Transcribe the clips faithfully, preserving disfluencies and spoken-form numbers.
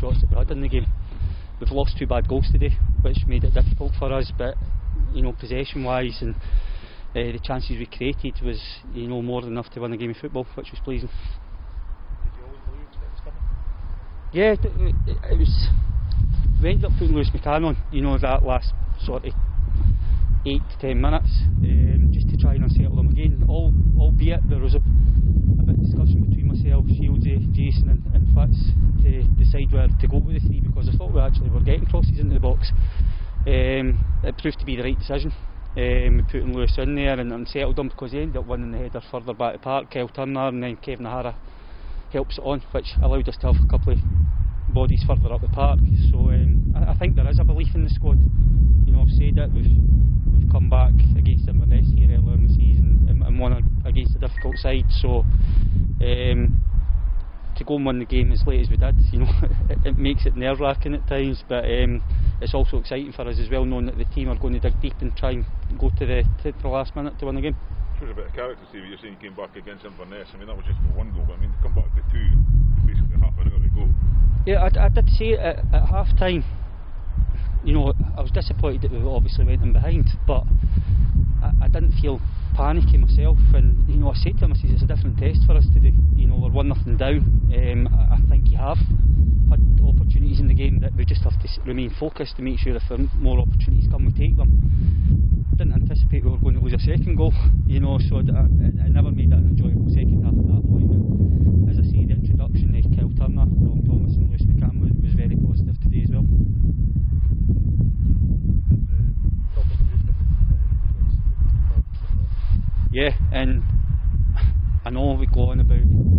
shots that we had in the game. We've lost two bad goals today, which made it difficult for us, but you know, possession wise and uh, the chances we created was, you know, more than enough to win a game of football, which was pleasing. Did you always believe that it was coming? Yeah, it, it was. We ended up putting Lewis McCann on, you know, that last sort of eight to ten minutes, um, just to try and unsettle them again. All, albeit there was a, a bit of discussion between myself, Shieldsy, Jason and, and Fitz to decide where to go with the three, because I thought we actually were getting crosses into the box. Um, it proved to be the right decision. Um, we put Lewis in there and unsettled him, because he ended up winning the header further back to park, Kyle Turner, and then Kevin O'Hara helps it on, which allowed us to have a couple of bodies further up the park. So um, I, I think there is a belief in the squad. You know, I've said it, we've, we've come back against Inverness here earlier in the season and, and won a, against a difficult side, so um, to go and win the game as late as we did, you know, it, it makes it nerve-wracking at times, but um, it's also exciting for us as well, knowing that the team are going to dig deep and try and go to the, to the last minute to win the game. Shows a bit of character, Steve. You're saying you came back against Inverness. I mean, that was just for one goal, but I mean, to come back to two, basically half an hour to go. Yeah, I, I did say at, at half time, you know, I was disappointed that we obviously went in behind, but I, I didn't feel panicky myself, and you know, I said to him, I said, it's a different test for us today. You know, we're one nothing down. Um, I, I think you have had opportunities in the game that we just have to remain focused to make sure if more opportunities come, we take them. I didn't anticipate we were going to lose a second goal, you know, so I, I, I never made that an enjoyable second half at that point. But as I say, the introduction of Kyle Turner, Dom Thomas and Lewis McCann was, was very positive today as well. Yeah, and I know we go on about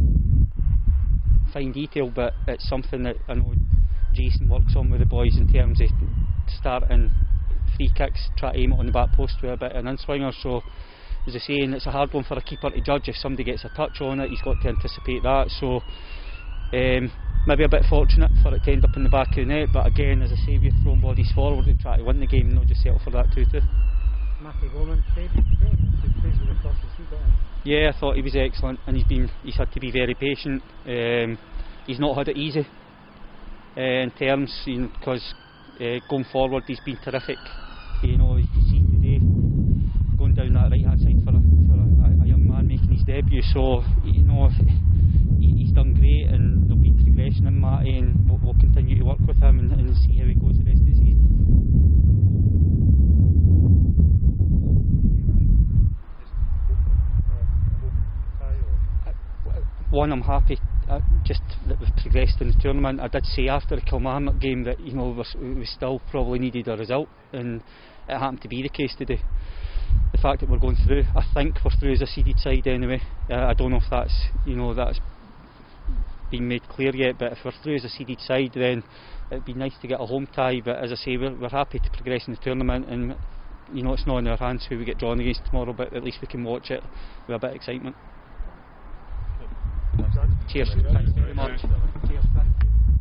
fine detail, but it's something that I know Jason works on with the boys in terms of starting free kicks, try to aim it on the back post with a bit of an in-swinger. So as I say, and it's a hard one for a keeper to judge. If somebody gets a touch on it, he's got to anticipate that. So um, maybe a bit fortunate for it to end up in the back of the net, but again, as I say, we've thrown bodies forward and try to win the game and not just settle for that two two. Matty Bowman stayed with the crosses he got in. Yeah, I thought he was excellent, and he's been he's had to be very patient. Um, he's not had it easy uh, in terms, you know, because uh, going forward he's been terrific. You know, you see today going down that right hand side for a, for a, a young man making his debut. So you know, he, he's done great, and there'll be progression in Matty, and we'll, we'll continue to work with him and, and see how he goes the rest of the season. One, I'm happy uh, just that we've progressed in the tournament. I did say after the Kilmarnock game that, you know, we, we still probably needed a result, and it happened to be the case today. The fact that we're going through, I think we're through as a seeded side anyway. Uh, I don't know if that's, you know, that's been made clear yet, but if we're through as a seeded side, then it'd be nice to get a home tie. But as I say, we're, we're happy to progress in the tournament, and you know, it's not in our hands who we get drawn against tomorrow, but at least we can watch it with a bit of excitement. Cheers. Thanks very much. Cheers. Thank you.